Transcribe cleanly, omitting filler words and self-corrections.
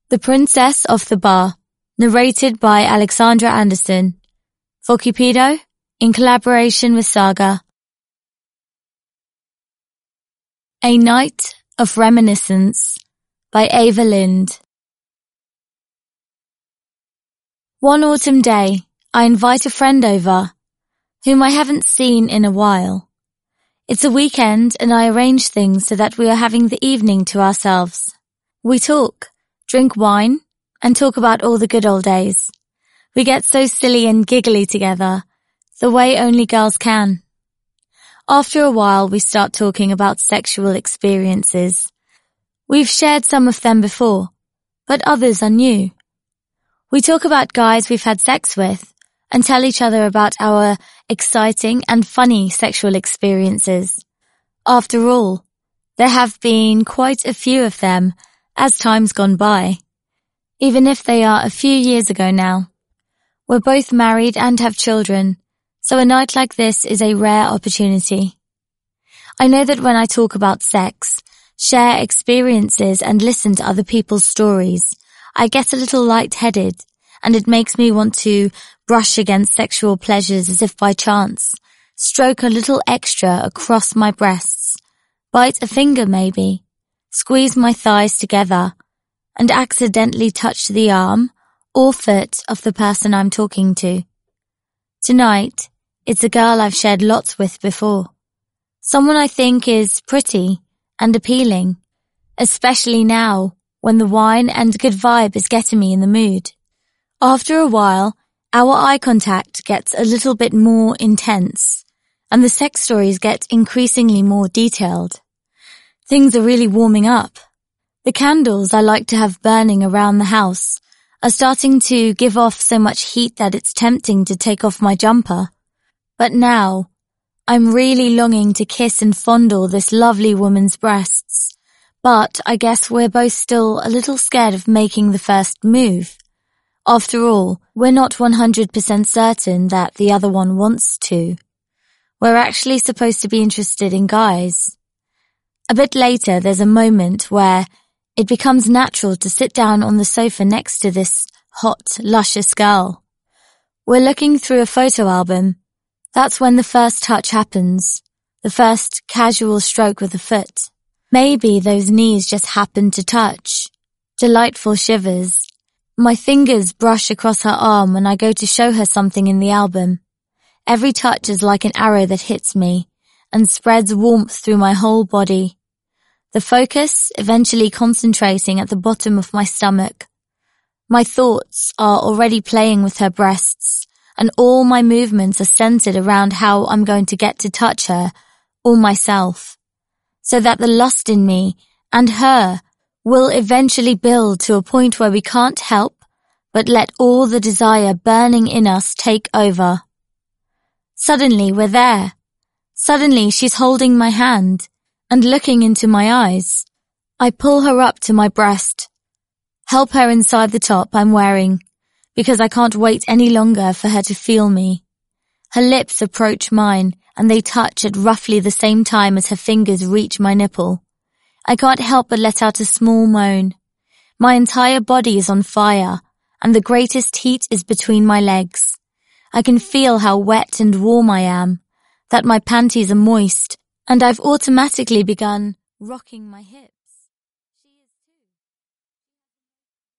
The Princess of the Bar, narrated by Alexandra Anderson, for Cupido, in collaboration with Saga. A Night of Reminiscence by Ava Lind. One autumn day, I invite a friend over, whom I haven't seen in a while. It's a weekend and I arrange things so that we are having the evening to ourselves. We talk, drink wine, and talk about all the good old days. We get so silly and giggly together, the way only girls can. After a while, we start talking about sexual experiences. We've shared some of them before, but others are new. We talk about guys we've had sex with and tell each other about our exciting and funny sexual experiences. After all, there have been quite a few of them as time's gone by, even if they are a few years ago now. We're both married and have children, so a night like this is a rare opportunity. I know that when I talk about sex, share experiences and listen to other people's stories, I get a little lightheaded, and it makes me want to brush against sexual pleasures as if by chance, stroke a little extra across my breasts, bite a finger maybe, squeeze my thighs together, and accidentally touch the arm or foot of the person I'm talking to. Tonight, it's a girl I've shared lots with before. Someone I think is pretty and appealing, especially now when the wine and good vibe is getting me in the mood. After a while, our eye contact gets a little bit more intense, and the sex stories get increasingly more detailed. Things are really warming up. The candles I like to have burning around the house are starting to give off so much heat that it's tempting to take off my jumper. But now, I'm really longing to kiss and fondle this lovely woman's breasts. But I guess we're both still a little scared of making the first move. After all, we're not 100% certain that the other one wants to. We're actually supposed to be interested in guys. A bit later, there's a moment where it becomes natural to sit down on the sofa next to this hot, luscious girl. We're looking through a photo album. That's when the first touch happens, the first casual stroke with the foot. Maybe those knees just happen to touch. Delightful shivers. My fingers brush across her arm when I go to show her something in the album. Every touch is like an arrow that hits me and spreads warmth through my whole body. The focus eventually concentrating at the bottom of my stomach. My thoughts are already playing with her breasts, and all my movements are centered around how I'm going to get to touch her, or myself, so that the lust in me and her will eventually build to a point where we can't help but let all the desire burning in us take over. Suddenly we're there. Suddenly she's holding my hand and looking into my eyes. I pull her up to my breast, help her inside the top I'm wearing, because I can't wait any longer for her to feel me. Her lips approach mine, and they touch at roughly the same time as her fingers reach my nipple. I can't help but let out a small moan. My entire body is on fire, and the greatest heat is between my legs. I can feel how wet and warm I am, that my panties are moist, and I've automatically begun rocking my hips.